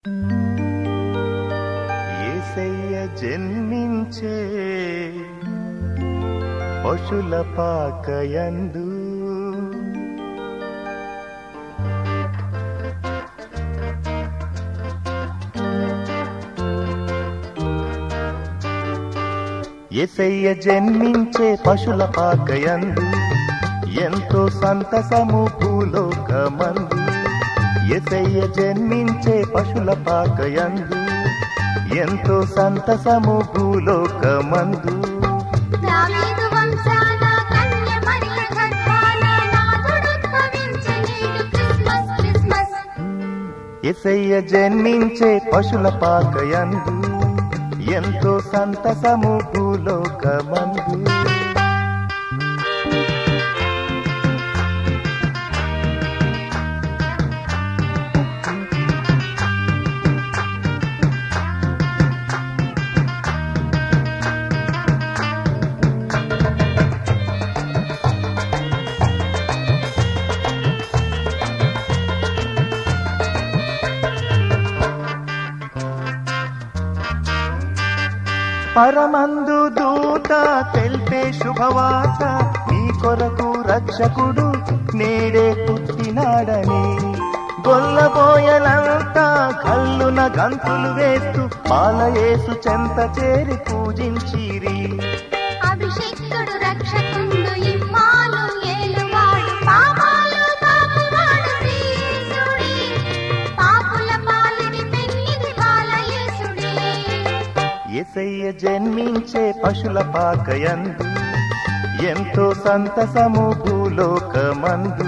యేసయ్య జన్మించే పశుల పాకయందు యేసయ్య జన్మించే పశుల పాకయందు ఎంతో సంతసము భూలోకమందు. యేసయ్య జన్మించే పశుల పాకయందు ఎంతో సంతసము భూలోకమందు. దావీదు వంశాన కన్య మరియ గర్భాన నాథుడుద్భవించె నేడు క్రిస్మస్ క్రిస్మస్. యేసయ్య జన్మించే పశుల పాకయందు ఎంతో సంతసము భూలోకమందు. పరమందు దూత తెల్పే శుభవార్త, నీ కొరకు రక్షకుడు నేడే పుట్టినాడని. గొల్లబోయలంతా కల్లున గంతులు వేస్తూ బాలయేసు చెంత చేరి పూజించిరి. అభిషేకుడు రక్షకుండు ఇమ్మానుయేలు వాడు, పాపాలు బాపువాడు శ్రీయేసుడే, పాపుల పాలిటి పెన్నిది బాలయేసుడే. యేసయ్య జన్మించే పశుల పాకయందు ఎంతో సంతసము భూలోకమందు.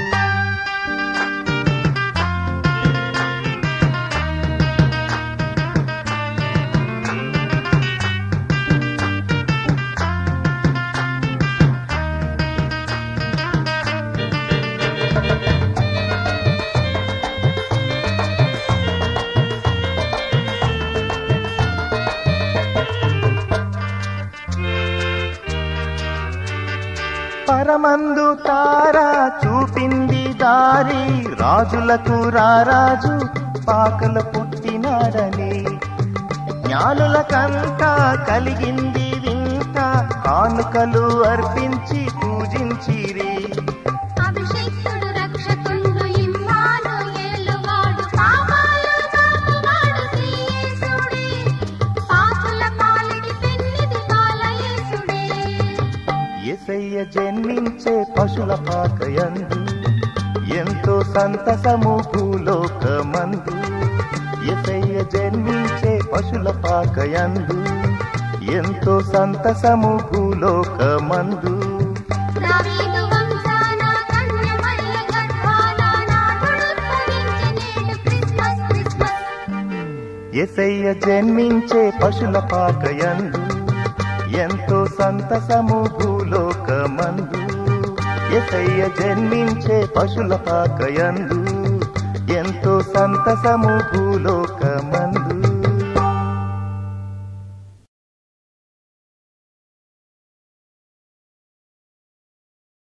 పరమందు తారా చూపింది దారి, రాజులకు రారాజు పాకల పుట్టినాడని. జ్ఞానులకంతా కలిగింది వింత, కానుకలు అర్పించి పూజించిరి. అభిషేకుడు రక్షకుండు ఇమ్మానుయేలు వాడు, పాపాలు బాపువాడు శ్రీయేసుడే, పాపుల పాలిటి పెన్నిది బాలయేసుడే. యేసయ్య జన్మించే పశుల పాకయందు ఎంతో సంతసము భూలోకమందు. యేసయ్య జన్మించే పశుల పాకయందు ఎంతో సంతసము భూలోకమందు. దావీదు వంశాన కన్య మరియ గర్భాన నాథుడుద్భవించె నేడు క్రిస్మస్ క్రిస్మస్. యేసయ్య జన్మించే పశుల పాకయందు ఎంతో సంతసము భూలోకమందు. యేసయ్య జన్మించే పశుల పాకయందు ఎంతో సంతసము భూలోకమందు.